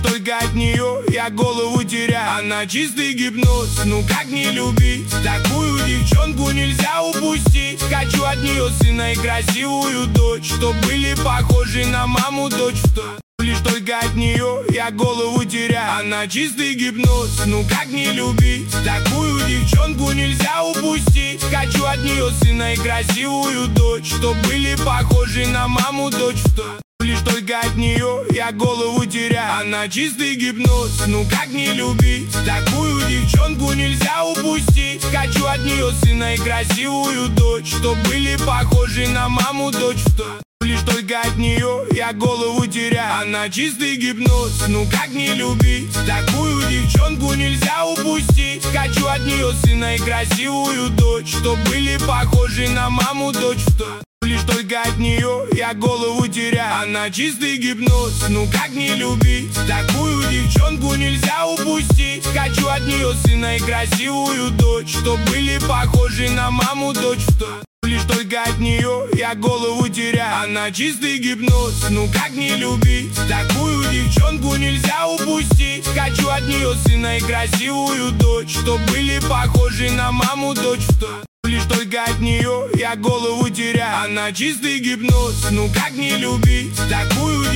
только от нее я голову теряю. Она чистый гипноз, ну как не любить? Такую девчонку нельзя упустить. Хочу от нее сына и красивую дочь, чтоб были похожи на маму, дочь в тот. Лишь только от нее я голову теряю. Она чистый гипноз, ну как не любить? Такую девчонку нельзя упустить. Хочу от нее сына и красивую дочь, чтоб были похожи на маму, дочь в тот. Лишь только от нее я голову теряю. Она чистый гипноз, ну как не любить? Такую девчонку нельзя упустить. Хочу от нее сына и красивую дочь, чтоб были похожи на маму, дочь в тот. Лишь только от нее я голову теряю. Она чистый гипноз, ну как не любить? Такую девчонку нельзя упустить. Хочу от нее сына и красивую дочь, чтоб были похожи на маму, дочь в тот. Лишь только от нее я голову теряю. Она чистый гипноз, ну как не любить? Такую девчонку нельзя упустить. Хочу от нее сына и красивую дочь, чтоб были похожи на маму, дочь в тот. Лишь только от нее я голову теряю. Она чистый гипноз, ну как не любить? Такую девчонку нельзя упустить. Хочу от нее сына и красивую дочь, чтоб были похожи на маму, дочь в тот. Лишь только от нее я голову теряю. Она чистый гипноз, ну как не любить? Такую